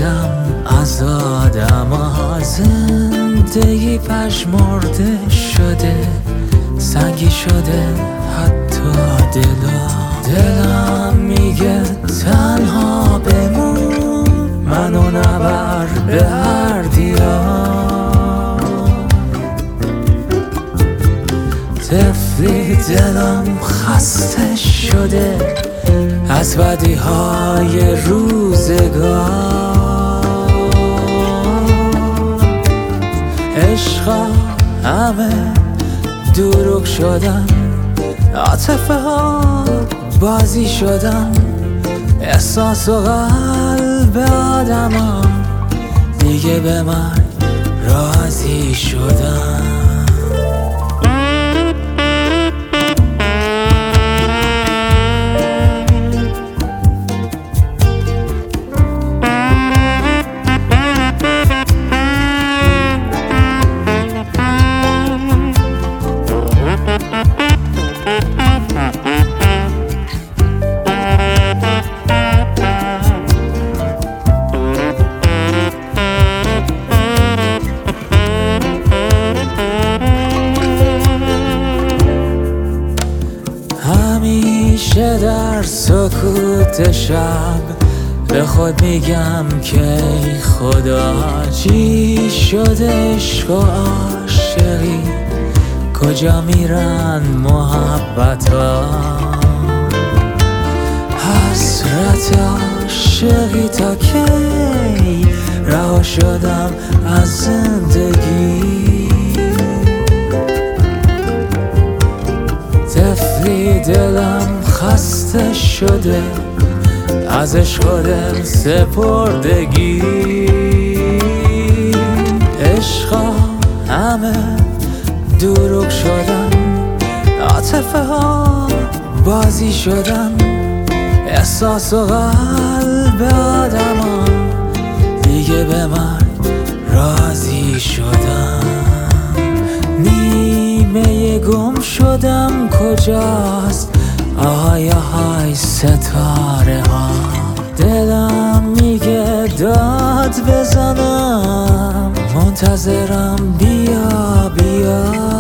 شدم از آدم‌ها، زندگی پژمرده شده، سنگی شده حتی دلم میگه تنها بمون، منو نبر به هر دیار. طفلی دلم خسته شده از بدیهای روزگار. عشقا همه دروغ شدن، عاطفه ها بازی شدن، احساس و قلب آدم ها دیگه به من راضی شدن. همیشه در سکوت شب به خود میگم که ای خدا، چی شده عشق و عاشقی، کجا میرن محبت ها؟ حسرت عاشقی تا کی، رها شدم از زندگی. طفلی دلم خسته شده از عشق و دل سپردگی. عشقا همه دروغ شدن، عاطفه ها بازی شدن، احساس و قلب آدم ها دیگه به من راضی شدن. نیمه گم شدم کجاست، آهای آهای ستاره ها. دلم میگه داد بزنم، منتظرم بیا بیا.